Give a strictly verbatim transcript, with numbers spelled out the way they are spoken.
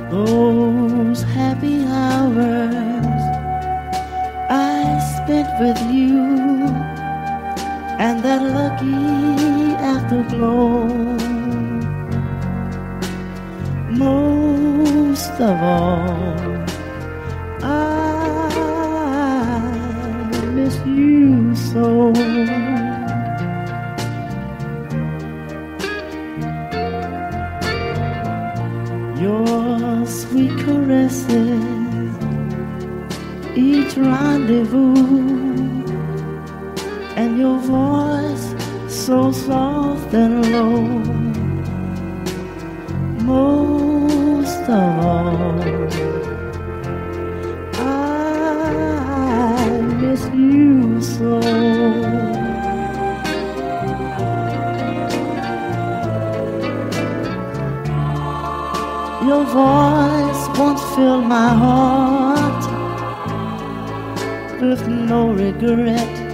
Those happy hours I spent with you, and that lucky afterglow. Most of all, I miss you so. Your sweet caresses, each rendezvous, and your voice so soft and low. Most of all, I miss you so. Your voice once filled my heart with no regret.